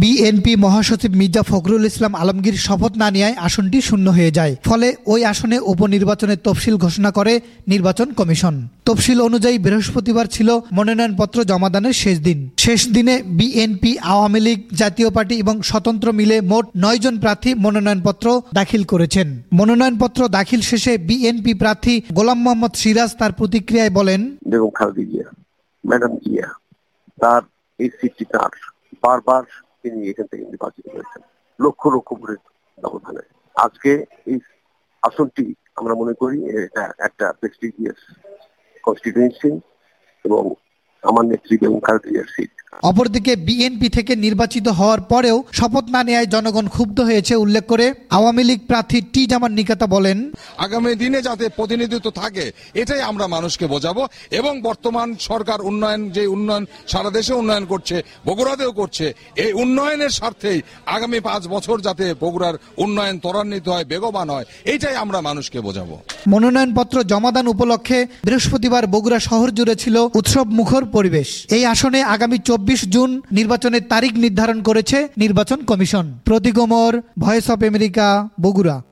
BNP মহাসচিব মির্জা ফখরুল ইসলাম আলমগীর শপথ না নেওয়ায় আসনটি শূন্য হয়ে যায়। ফলে ওই আসনে উপনির্বাচনের তফসিল ঘোষণা করে নির্বাচন কমিশন। তফসিল অনুযায়ী বৃহস্পতিবার ছিল মনোনয়নপত্র জমাদানের শেষ দিন। শেষ দিনে বিএনপি, আওয়ামী লীগ, জাতীয় পার্টি এবং স্বতন্ত্র মিলে মোট 9 জন প্রার্থী মনোনয়নপত্র দাখিল করেছেন। মনোনয়নপত্র দাখিল শেষে বিএনপি প্রার্থী গোলাম মোহাম্মদ সিরাজ তার প্রতিক্রিয়ায় বলেন, বেগম খালেদা জিয়া, ম্যাডাম জিয়া, তার এই সিটটি তার, বারবার তিনি এখান থেকে নির্বাচিত হয়েছেন লক্ষ লক্ষ ভোটের ব্যবধানে। আজকে এই আসনটি আমরা মনে করি এটা একটা প্রেস্টিজিয়াস কনস্টিটিউয়েন্সি এবং আমার নেত্রী বেগম খালেদা জিয়ার সিট। অপরদিকে বিএনপি থেকে নির্বাচিত হওয়ার পরেও শপথ না নেওয়ায় জনগণ ক্ষুব্ধ হয়েছে উল্লেখ করে আওয়ামী লীগ প্রার্থী টি জামান নিকাতা বলেন, আগামী দিনে যাতে প্রতিনিধিত্ব থাকে এটাই আমরা মানুষকে বোঝাবো এবং বর্তমান সরকার যে উন্নয়ন সারা দেশে উন্নয়ন করছে, বগুড়াতেও করছে, এই উন্নয়নের স্বার্থেই আগামী 5 বছর যাতে বগুড়ার উন্নয়ন ত্বরান্বিত হয়, বেগবান হয়, এইটাই আমরা মানুষকে বোঝাবো। মনোনয়নপত্র জমাদান উপলক্ষে বৃহস্পতিবার বগুড়া শহর জুড়ে ছিল উৎসব মুখর পরিবেশ। এই আসনে আগামী 24 জুন নির্বাচনের তারিখ নির্ধারণ করেছে নির্বাচন কমিশন। Protik Omar, voice of America, Bogura.